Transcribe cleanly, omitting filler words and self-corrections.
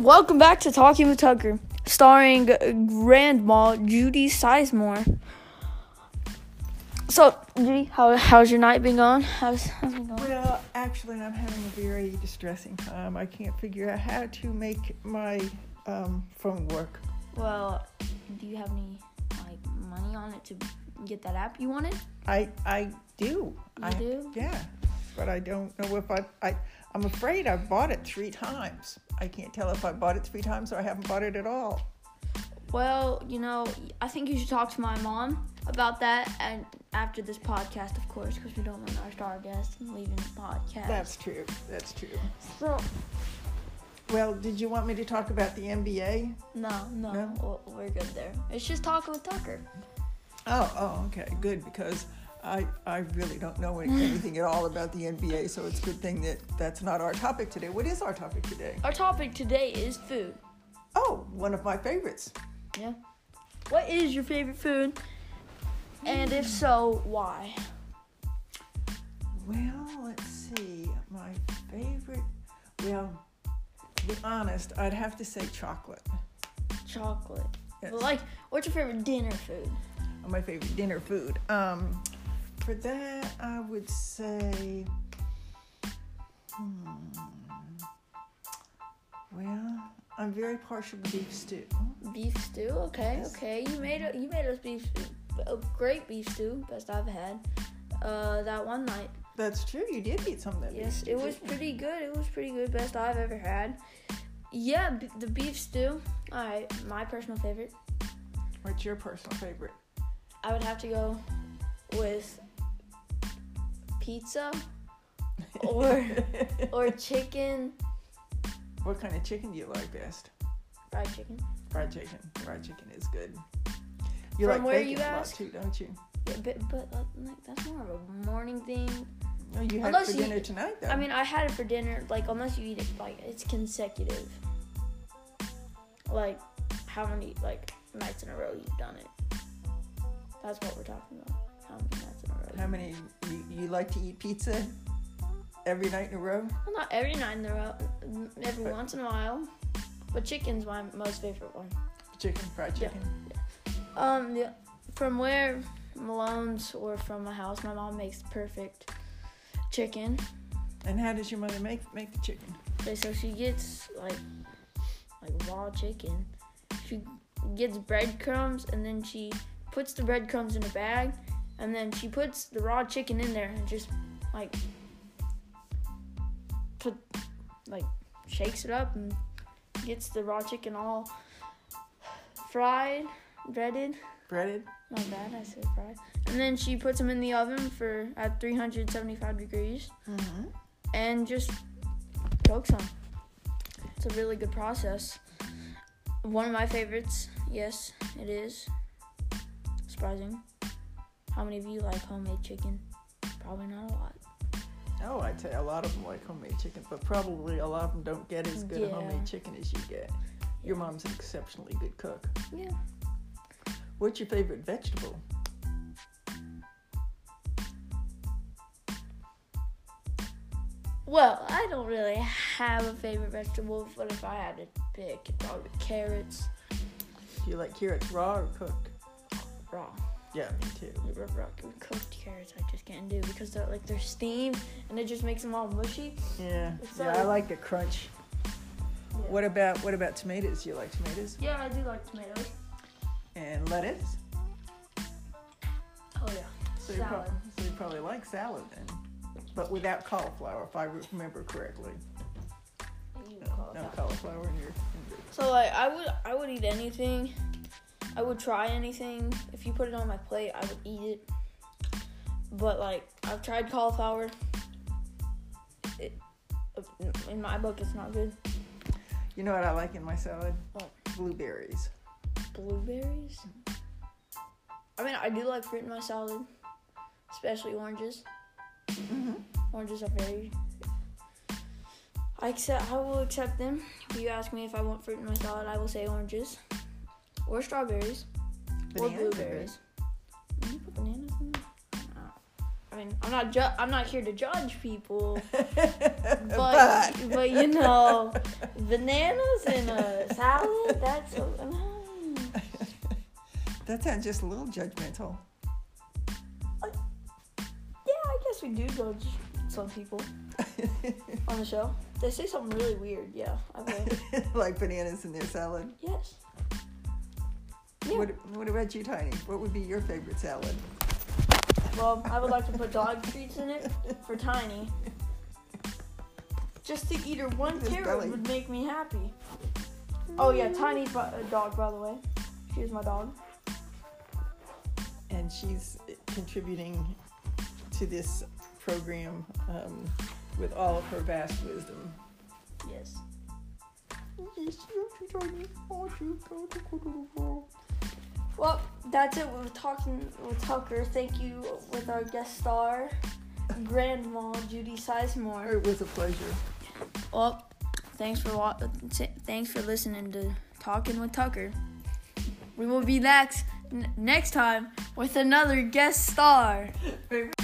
and welcome back to Talking with Tucker, starring Grandma Judy Sizemore. So, Judy, how's your night been going? How's it going? Well, actually, I'm having a very distressing time. I can't figure out how to make my phone work. Well, do you have any money on it to get that app you wanted? I do. You do? Yeah, but I don't know if I'm afraid I've bought it 3 times. I can't tell if I bought it 3 times or I haven't bought it at all. Well, I think you should talk to my mom about that, and after this podcast, of course, because we don't want our star guest leaving the podcast. That's true. So, well, did you want me to talk about the NBA? No? We're good there. It's just Talking with Tucker. Oh, okay, good, because I really don't know anything at all about the NBA, so it's a good thing that that's not our topic today. What is our topic today? Our topic today is food. Oh, one of my favorites. Yeah. What is your favorite food? And if so, why? Well, let's see. My favorite, to be honest, I'd have to say chocolate. Chocolate. Yes. Well, what's your favorite dinner food? My favorite dinner food. For that, I would say, well, I'm very partial to beef stew. Beef stew? Okay, Yes. okay. You made us beef stew. A great beef stew, best I've had. That one night. That's true. You did eat some of that. Yes, beef stew, it was didn't you? pretty good. It was pretty good, best I've ever had. Yeah, the beef stew. All right, my personal favorite. What's your personal favorite? I would have to go with pizza or chicken. What kind of chicken do you like best? Fried chicken. Fried chicken. Fried chicken is good. You From like where bacon you a lot ask? too, don't you? Yeah, but that's more of a morning thing. No, you had Unless it for you- dinner tonight, though. I mean, I had it for dinner. Unless you eat it it's consecutive. How many nights in a row you've done it? That's what we're talking about. How many nights in a row? How many, you like to eat pizza every night in a row? Well, not every night in a row. Every once in a while. But chicken's my most favorite one. Chicken, fried chicken. Yeah. From where Malone's or from my house, my mom makes perfect chicken. And how does your mother make the chicken? Okay, so she gets like raw chicken. She gets breadcrumbs and then she puts the breadcrumbs in a bag and then she puts the raw chicken in there and just shakes it up and gets the raw chicken all fried, breaded. Breaded? Not bad, I said fried. And then she puts them in the oven at 375 degrees Mm-hmm. and just cooks them. It's a really good process. One of my favorites, yes, it is. Surprising. How many of you like homemade chicken? Probably not a lot. Oh, I'd say a lot of them like homemade chicken, but probably a lot of them don't get as good a homemade chicken as you get. Your mom's an exceptionally good cook. Yeah. What's your favorite vegetable? Well, I don't really have a favorite vegetable, but if I had to pick, it'd probably be carrots. Do you like carrots raw or cooked? Raw. Yeah, me too. Raw. Cooked carrots I just can't do because they're steamed and it just makes them all mushy. Yeah. So- I like the crunch. Yeah. What about tomatoes? Do you like tomatoes? Yeah, I do like tomatoes. And lettuce? Oh, yeah. So Salad. you probably like salad then. But without cauliflower, if I remember correctly. No cauliflower in your So I would eat anything. I would try anything. If you put it on my plate, I would eat it. But I've tried cauliflower. In my book, it's not good. You know what I like in my salad? What? Blueberries. Blueberries. I mean, I do like fruit in my salad, especially oranges. Mm-hmm. Oranges are very. I will accept them. If you ask me if I want fruit in my salad, I will say oranges, or strawberries, Bananas are or blueberries. You put bananas in there? I mean, I'm not here to judge people, but you know, bananas in a salad. That's that sounds just a little judgmental. Yeah, I guess we do judge some people on the show. They say something really weird. Yeah, I will. Like bananas in their salad. Yes. Yeah. What about you, Tiny? What would be your favorite salad? Well, I would like to put dog treats in it for Tiny. Just to eat her one carrot would make me happy. Oh yeah, Tiny's a dog, by the way. She's my dog. And she's contributing to this program with all of her vast wisdom. Yes. Well, that's it with Talking with Tucker. Thank you with our guest star, Grandma Judy Sizemore. It was a pleasure. Well, thanks for listening to Talking with Tucker. We will be next time with another guest star.